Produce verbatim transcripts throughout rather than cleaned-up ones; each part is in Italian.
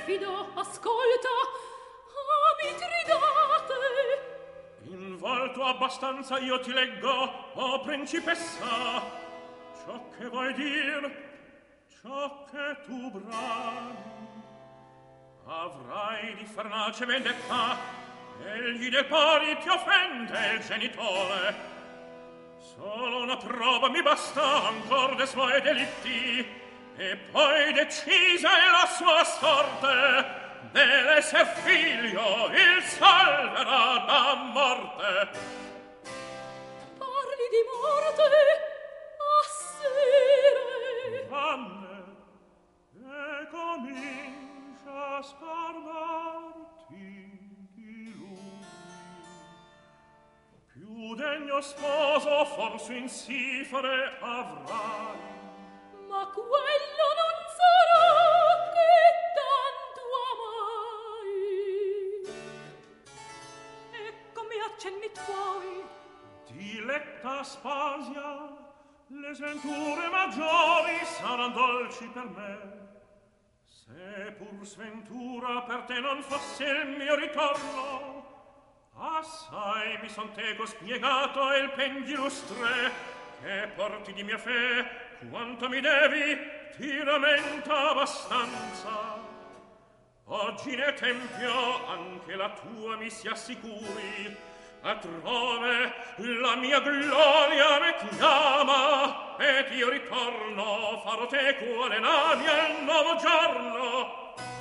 perfido, ascolta, ami tridate. In volto abbastanza io ti leggo, o principessa, ciò che vuoi dir, ciò che tu brami. Avrai di Fernace vendetta, egli del pari ti offende il genitore. Solo una prova mi basta ancor de suoi delitti, e poi decisa è la sua sorte. Dell'esser figlio il salverà da morte. Parli di morte a sere. Vanne, e comincia a sparlarti di lui. Più degno sposo forse in sifare avrai, ma quello non sarà che tanto amai. Ecco mi accenni tuoi. Diletta Aspasia, le sventure maggiori saran dolci per me. Se pur sventura per te non fosse il mio ritorno, assai mi son teco spiegato il pendilustre che porti di mia fe quanto mi devi, ti rammenta abbastanza. Oggi ne tempio anche la tua mi si assicuri, altrove la mia gloria me chiama, ed io ritorno farò teco alle navi al nuovo giorno.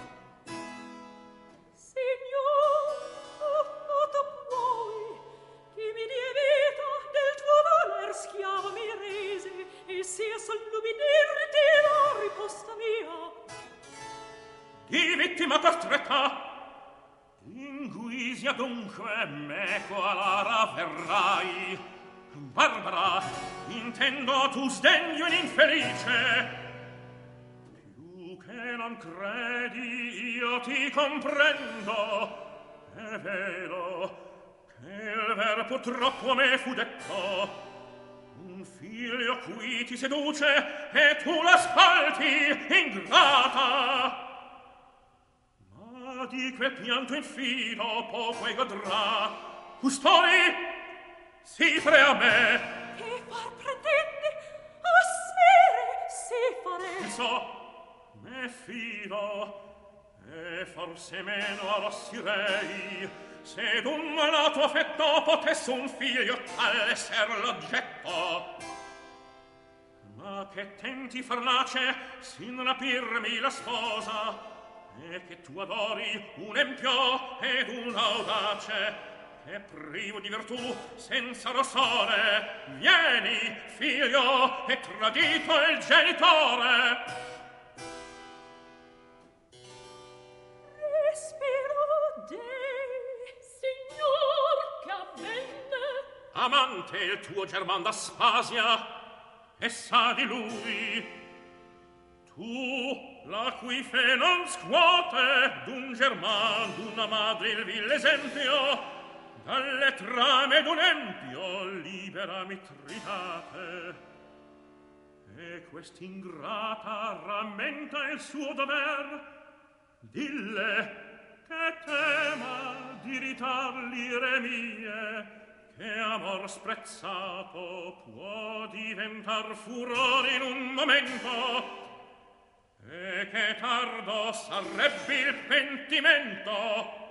Signor, affatto puoi, chi mi dia vita del tuo voler schiavo mi rese, e sia solluminerti la riposta mia. Di vittima costretta, in guisa dunque meco a Lara verrai. Barbara, intendo tu sdegno in infelice. Più che non credi io ti comprendo. È vero che il vero purtroppo a me fu detto. Un figlio qui ti seduce e tu l'ascolti ingrata. Ma di quel pianto infido poco e godrà. Custodi, si pre a me. Che far pretende? A sere si fare. Il so, me fido, e forse meno arrossirei se d'un malato affetto potesse un figlio tal esser l'oggetto. Ma che tenti, Farnace, sin rapirmi la sposa, e che tu adori un empio ed un audace, che privo di virtù senza rossore vieni, figlio, e tradito il genitore. Respiro dei, signor, che avvenne. Amante il tuo German d'Aspasia, e sa di lui. Tu, la cui fe non scuote d'un German, d'una madre il vil esempio, dalle trame d'un empio libera Mitridate. E quest'ingrata rammenta il suo dover, dille che tema di ritar l'ire mie, che amor sprezzato può diventar furore in un momento, e che tardo sarebbe il pentimento